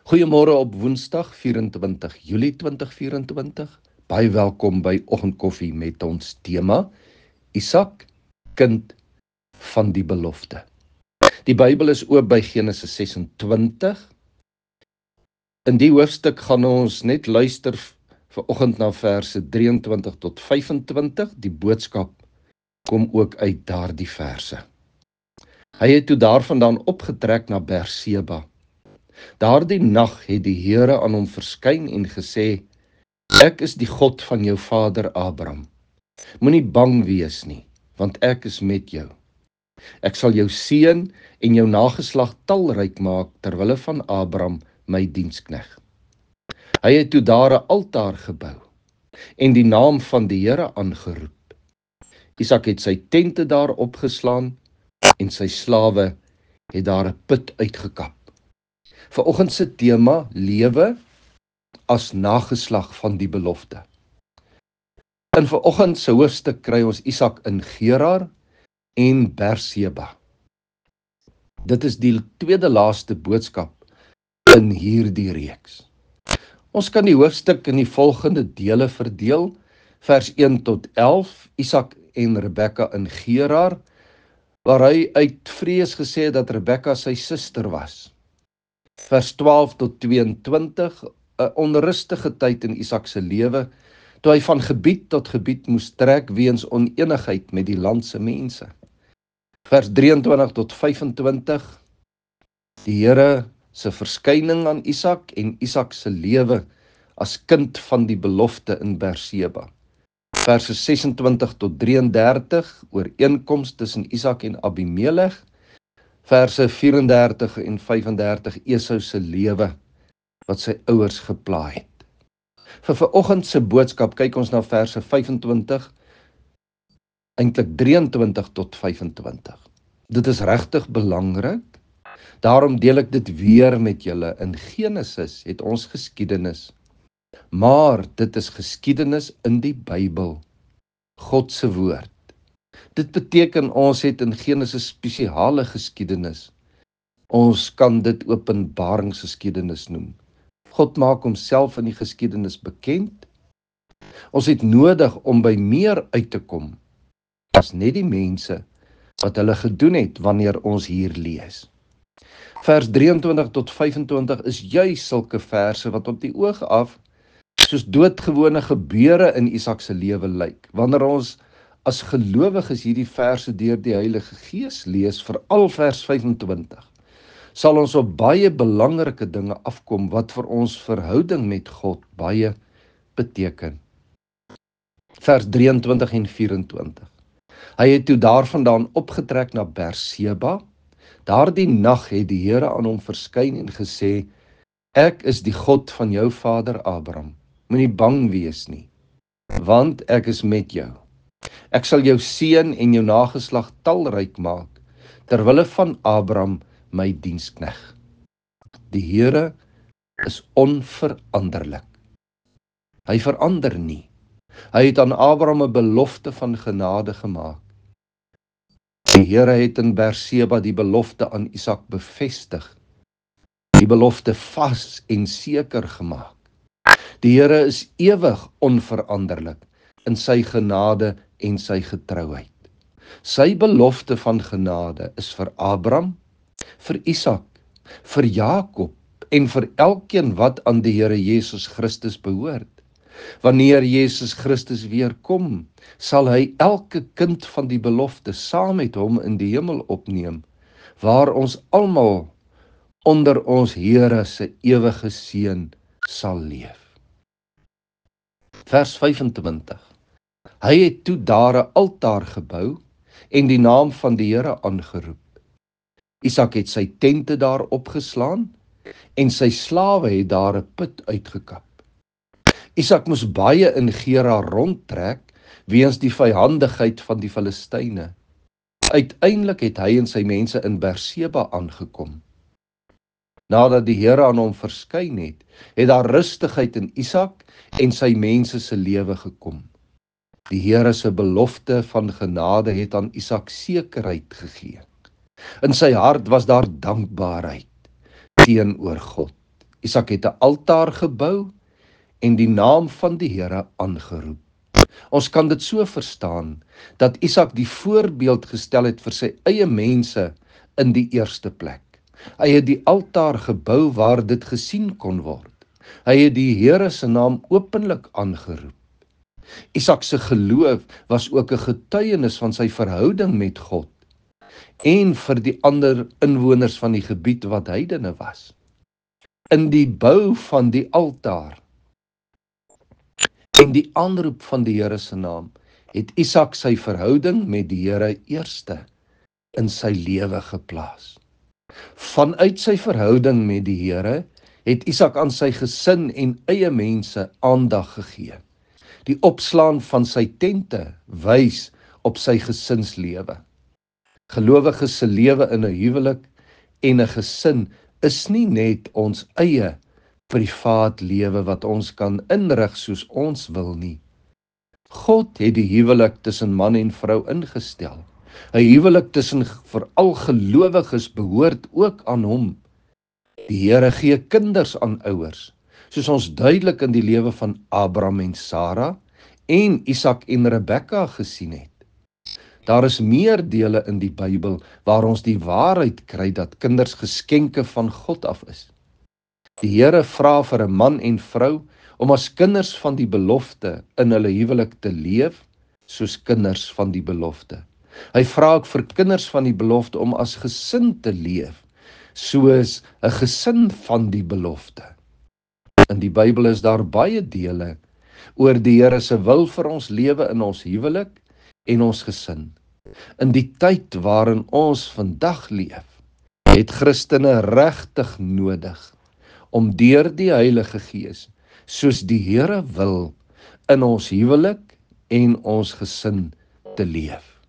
Goeiemôre op Woensdag 24 Julie 2024. Baie welkom by Oggendkoffie met ons tema Isak, kind van die belofte. Die Bybel is oop by Genesis 26. In die hoofstuk gaan ons net luister vanoggend na verse 23 tot 25. Die boodskap kom ook uit daardie verse. Hy het toe daarvandaan opgetrek na Berseba. Daardie nag het die Here aan hom verskyn en gesê: Ek is die God van jou vader Abraham. Moenie bang wees nie, want ek is met jou. Ek sal jou seën en jou nageslag talryk maak ter wille van Abraham, my dienskneg. Hy het toe daar 'n altaar gebou en die naam van die Here aangeroep. Isak het sy tente daar opgeslaan en sy slawe het daar 'n put uitgekap. Vanoggend se tema: lewe as nageslag van die belofte. In vanoggend se hoofstuk kry ons Isak in Gerar en Berseba. Dit is die tweede laaste boodskap in hierdie reeks. Ons kan die hoofstuk in die volgende dele verdeel: vers 1 tot 11, Isak en Rebekka in Gerar, waar hy uit vrees gesê het dat Rebekka sy suster was. Vers 12 tot 22, 'n onrustige tyd in Isak se lewe, toe hy van gebied tot gebied moes trek weens onenigheid met die land se mense. Vers 23 tot 25, die Here se verskyning aan Isak en Isak se lewe as kind van die belofte in Berseba. Verse 26 tot 33, ooreenkoms tussen Isak en Abimelech. Verse 34 en 35, Esau se lewe wat sy ouers geplaai het. Vir vanoggend se boodskap kyk ons na verse 25, eintlik 23 tot 25. Dit is regtig belangrik. Daarom deel ek dit weer met julle. In Genesis het ons geskiedenis, maar dit is geskiedenis in die Bybel, God se woord. Dit beteken ons het in Genesis spesiale geskiedenis. Ons kan dit openbaringsgeskiedenis noem. God maak homself in die geskiedenis bekend. Ons het nodig om by meer uit te kom as net die mense wat hulle gedoen het wanneer ons hier lees. Vers 23 tot 25 is juis sulke verse wat op die oog af soos doodgewone gebeure in Isak se lewe lyk. Wanneer ons as gelowiges hierdie verse deur die Heilige Gees lees, veral vers 25, sal ons op baie belangrike dinge afkom wat vir ons verhouding met God baie beteken. Vers 23 en 24. Hy het toe daarvandaan opgetrek na Berseba. Daardie nag het die Here aan hom verskyn en gesê: Ek is die God van jou vader Abraham. Moenie bang wees nie, want ek is met jou. Ek sal jou seën en jou nageslag talryk maak ter wille van Abraham, my dienskneg. Die Here is onveranderlik. Hy verander nie. Hy het aan Abraham 'n belofte van genade gemaak. Die Here het in Berseba die belofte aan Isak bevestig. Die belofte vas en seker gemaak. Die Here is ewig onveranderlik in sy genade en sy getrouheid. Sy belofte van genade is vir Abraham, vir Isak, vir Jakob en vir elkeen wat aan die Here Jesus Christus behoort. Wanneer Jesus Christus weer kom, sal hy elke kind van die belofte saam met hom in die hemel opneem, waar ons almal onder ons Here se ewige seën sal leef. Vers 25. Hy het toe daar 'n altaar gebou en die naam van die Here aangeroep. Isak het sy tente daar opgeslaan en sy slawe het daar 'n put uitgekap. Isak moes baie in Gerar rondtrek weens die vyhandigheid van die Filistyne. Uiteindelik het hy en sy mense in Berseba aangekom. Nadat die Here aan hom verskyn het, het daar rustigheid in Isak en sy mense se lewe gekom. Die Here se belofte van genade het aan Isak sekerheid gegee. In sy hart was daar dankbaarheid teenoor God. Isak het 'n altaar gebou en die naam van die Here aangeroep. Ons kan dit so verstaan, dat Isak die voorbeeld gestel het vir sy eie mense in die eerste plek. Hy het die altaar gebou waar dit gesien kon word. Hy het die Here se naam openlik aangeroep. Isak se geloof was ook 'n getuienis van sy verhouding met God en vir die ander inwoners van die gebied wat heidene was. In die bou van die altaar en die aanroep van die Here se naam, het Isak sy verhouding met die Here eerste in sy lewe geplaas. Vanuit sy verhouding met die Here het Isak aan sy gesin en eie mense aandag gegee. Die opslaan van sy tente wys op sy gesinslewe. Gelowiges se lewe in 'n huwelik en 'n gesin is nie net ons eie privaat lewe wat ons kan inrig soos ons wil nie. God het die huwelik tussen man en vrou ingestel. 'n Huwelik tussen veral gelowiges behoort ook aan hom. Die Here gee kinders aan ouers, soos ons duidelik in die lewe van Abraham en Sara en Isak en Rebekka gesien het. Daar is meer dele in die Bybel waar ons die waarheid kry dat kinders geskenke van God af is. Die Here vra vir 'n man en vrou om as kinders van die belofte in hulle huwelik te leef, soos kinders van die belofte. Hy vra ook vir kinders van die belofte om as gesin te leef, soos 'n gesin van die belofte. In die Bybel is daar baie dele oor die Here se wil vir ons lewe in ons huwelik en ons gesin. In die tyd waarin ons vandag leef, het Christene regtig nodig om deur die Heilige Gees, soos die Here wil, in ons huwelik en ons gesin te leef.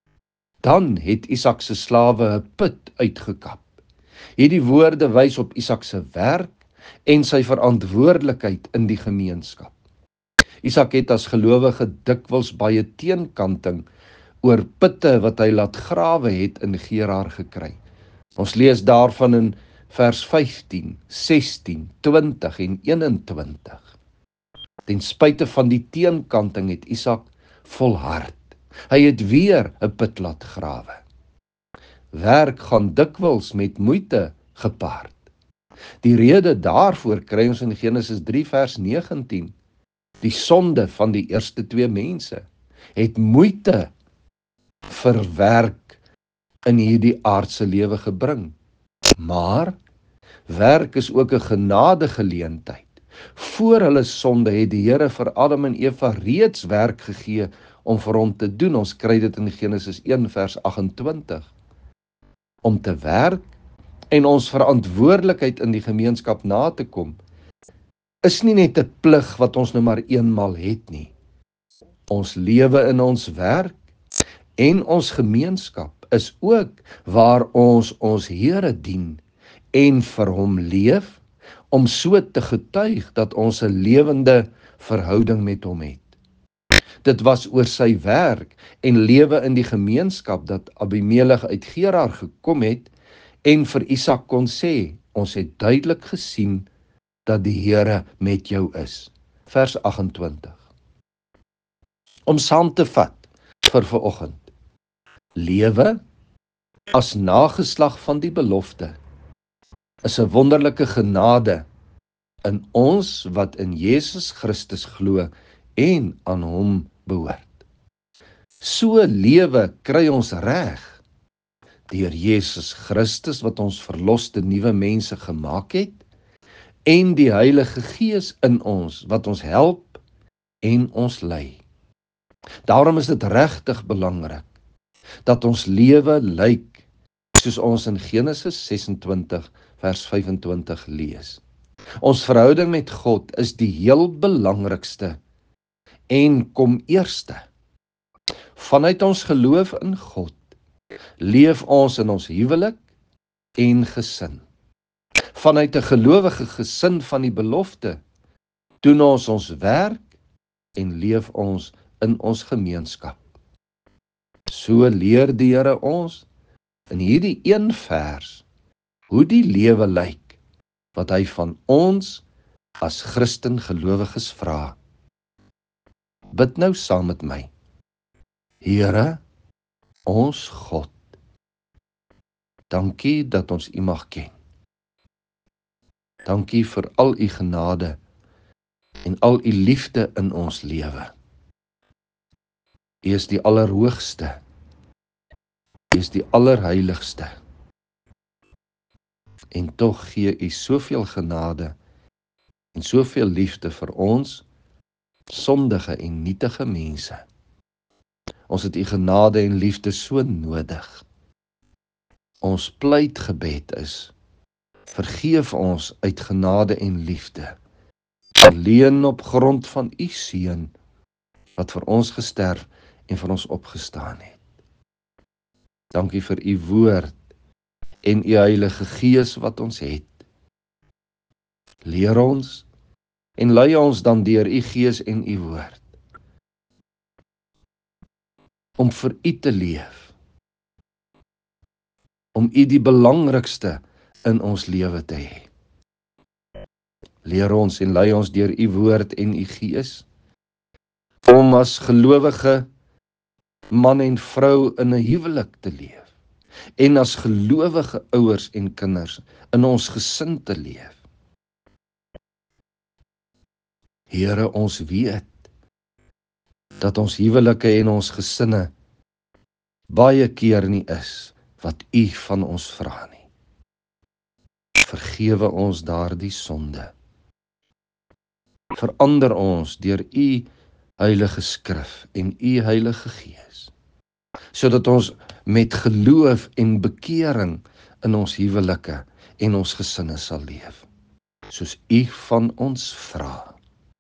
Dan het Isak se slawe 'n put uitgekap. Hierdie woorde wys op Isak se werk en sy verantwoordelikheid in die gemeenskap. Isak het as gelowige dikwels baie teenkanting oor putte wat hy laat grawe het in Gerar gekry. Ons lees daarvan in vers 15, 16, 20 en 21. Ten spyte van die teenkanting het Isak volhard. Hy het weer 'n put laat grawe. Werk gaan dikwels met moeite gepaard. Die rede daarvoor kry ons in Genesis 3 vers 19. Die sonde van die eerste 2 mense het moeite vir werk in hierdie aardse lewe gebring. Maar werk is ook 'n genadegeleentheid. Voor hulle sonde het die Here vir Adam en Eva reeds werk gegee om vir hom te doen. Ons kry dit in Genesis 1 vers 28. Om te werk en ons verantwoordelikheid in die gemeenskap na te kom, is nie net 'n plig wat ons nou maar eenmal het nie. Ons lewe in ons werk en ons gemeenskap is ook waar ons Here dien en vir hom leef, om so te getuig dat ons 'n lewende verhouding met hom het. Dit was oor sy werk en lewe in die gemeenskap dat Abimelech uit Gerar gekom het en vir Isak kon sê, ons het duidelik gesien dat die Here met jou is. Vers 28. Om saam te vat vir vanoggend. Lewe as nageslag van die belofte is 'n wonderlike genade in ons wat in Jesus Christus glo en aan hom behoort. So lewe kry ons reg deur Jesus Christus wat ons verloste nuwe mense gemaak het en die Heilige Gees in ons wat ons help en ons lei. Daarom is dit regtig belangrik dat ons lewe lyk soos ons in Genesis 26 vers 25 lees. Ons verhouding met God is die heel belangrikste en kom eerste. Vanuit ons geloof in God, leef ons in ons huwelik en gesin. Vanuit 'n gelowige gesin van die belofte, doen ons werk en leef ons in ons gemeenskap. So leer die Here ons in hierdie een vers hoe die lewe lyk wat hy van ons as Christen gelowiges vra. Bid nou saam met my. Here, ons God, dankie dat ons U mag ken. Dankie vir al U genade en al U liefde in ons lewe. U is die Allerhoogste. U is die Allerheiligste. En tog gee U soveel genade en soveel liefde vir ons, sondige en nietige mense. Ons het U genade en liefde so nodig. Ons pleitgebed is, vergeef ons uit genade en liefde, alleen op grond van U Seun, wat vir ons gesterf en vir ons opgestaan het. Dankie vir U woord en U Heilige Gees wat ons het. Leer ons en lei ons dan deur U Gees en U woord, om vir U te leef, om U die belangrikste in ons lewe te hê. Leer ons en lei ons deur U woord en U Gees, om as gelowige man en vrou in 'n huwelik te leef, en as gelowige ouers en kinders in ons gesin te leef. Here, ons weet dat ons huwelike en ons gesinne baie keer nie is wat U van ons vra nie. Vergewe ons daardie sonde. Verander ons deur U Heilige Skrif en U Heilige Gees, sodat ons met geloof en bekering in ons huwelike en ons gesinne sal leef, soos U van ons vra.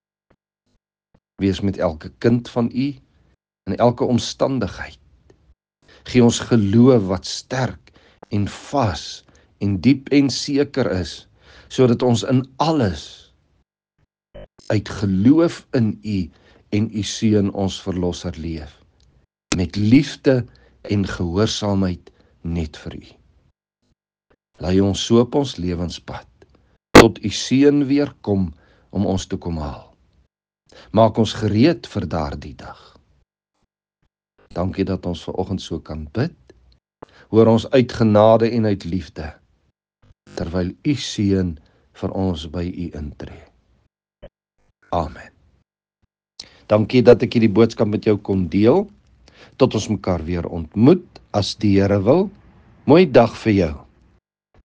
Wees met elke kind van U in elke omstandigheid. Gee ons geloof wat sterk en vas en diep en seker is, sodat ons in alles uit geloof in U en U Seun ons Verlosser leef, met liefde en gehoorsaamheid net vir U. Lei ons so op ons lewenspad, tot U Seun weer kom om ons te kom haal. Maak ons gereed vir daardie dag. Dankie dat ons vanoggend so kan bid. Hoor ons uit genade en uit liefde, terwyl U Seun vir ons by U intree. Amen. Dankie dat ek hierdie boodskap met jou kon deel. Tot ons mekaar weer ontmoet, as die Here wil. Mooi dag vir jou.